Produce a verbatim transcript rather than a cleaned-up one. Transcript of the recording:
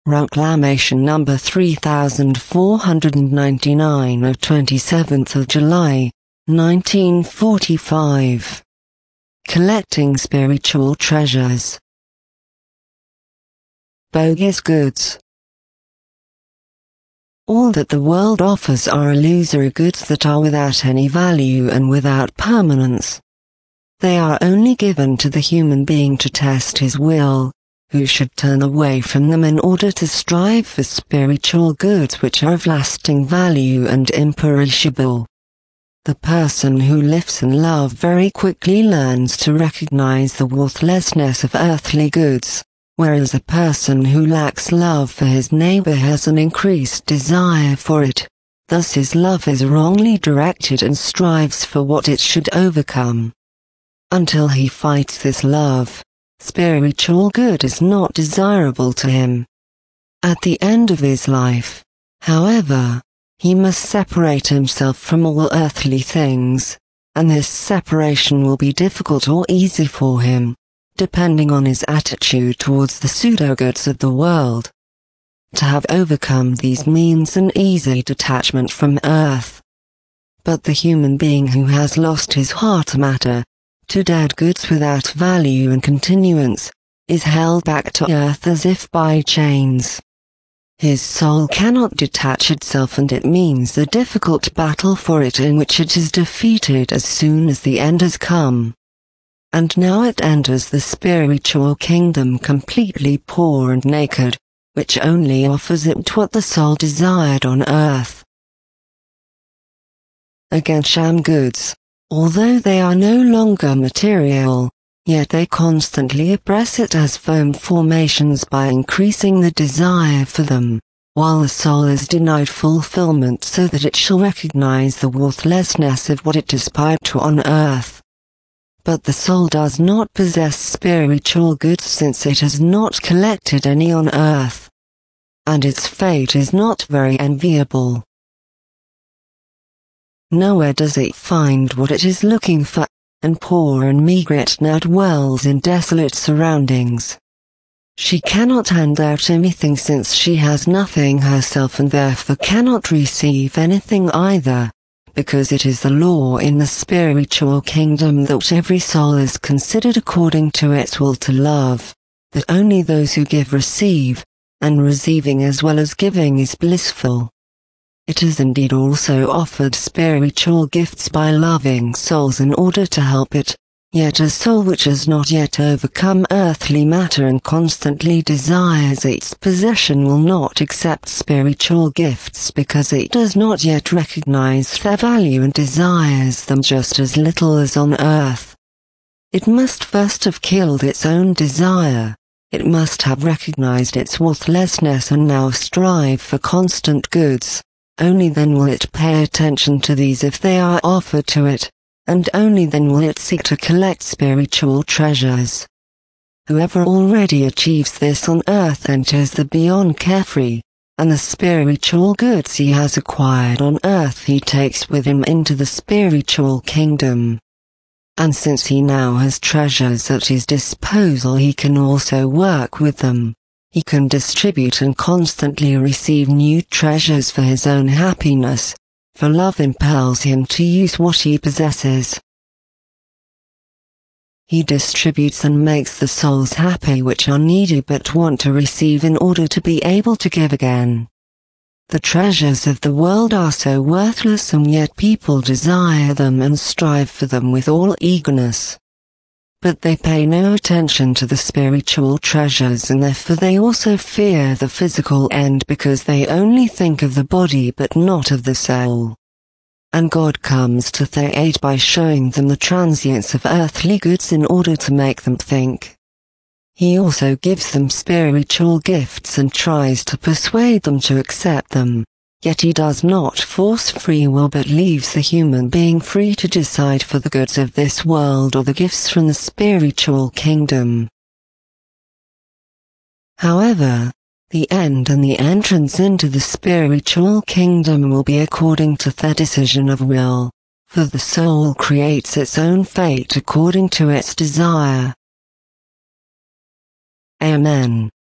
Proclamation number three thousand four hundred ninety-nine of twenty-seventh of July, nineteen forty-five. Collecting spiritual treasures. Bogus goods. All that the world offers are illusory goods that are without any value and without permanence. They are only given to the human being to test his will, who should turn away from them in order to strive for spiritual goods which are of lasting value and imperishable. The person who lives in love very quickly learns to recognize the worthlessness of earthly goods, whereas a person who lacks love for his neighbor has an increased desire for it. Thus his love is wrongly directed and strives for what it should overcome. Until he fights this love, spiritual good is not desirable to him. At the end of his life, however, he must separate himself from all earthly things, and this separation will be difficult or easy for him, depending on his attitude towards the pseudo-goods of the world. To have overcome these means an easy detachment from earth. But the human being who has lost his heart matter, to dead goods without value and continuance, is held back to earth as if by chains. His soul cannot detach itself, and it means a difficult battle for it in which it is defeated as soon as the end has come. And now it enters the spiritual kingdom completely poor and naked, which only offers it what the soul desired on earth. Against sham goods, although they are no longer material, yet they constantly oppress it as firm formations by increasing the desire for them, while the soul is denied fulfillment so that it shall recognize the worthlessness of what it aspired to on earth. But the soul does not possess spiritual goods since it has not collected any on earth, and its fate is not very enviable. Nowhere does it find what it is looking for, and poor and meagre it now dwells in desolate surroundings. She cannot hand out anything since she has nothing herself, and therefore cannot receive anything either, because it is the law in the spiritual kingdom that every soul is considered according to its will to love, that only those who give receive, and receiving as well as giving is blissful. It is indeed also offered spiritual gifts by loving souls in order to help it, yet a soul which has not yet overcome earthly matter and constantly desires its possession will not accept spiritual gifts because it does not yet recognize their value and desires them just as little as on earth. It must first have killed its own desire. It must have recognized its worthlessness and now strive for constant goods. Only then will it pay attention to these if they are offered to it, and only then will it seek to collect spiritual treasures. Whoever already achieves this on earth enters the beyond carefree, and the spiritual goods he has acquired on earth he takes with him into the spiritual kingdom. And since he now has treasures at his disposal, he can also work with them. He can distribute and constantly receive new treasures for his own happiness, for love impels him to use what he possesses. He distributes and makes the souls happy which are needy but want to receive in order to be able to give again. The treasures of the world are so worthless, and yet people desire them and strive for them with all eagerness. But they pay no attention to the spiritual treasures, and therefore they also fear the physical end because they only think of the body but not of the soul. And God comes to their aid by showing them the transience of earthly goods in order to make them think. He also gives them spiritual gifts and tries to persuade them to accept them. Yet he does not force free will but leaves the human being free to decide for the goods of this world or the gifts from the spiritual kingdom. However, the end and the entrance into the spiritual kingdom will be according to their decision of will, for the soul creates its own fate according to its desire. Amen.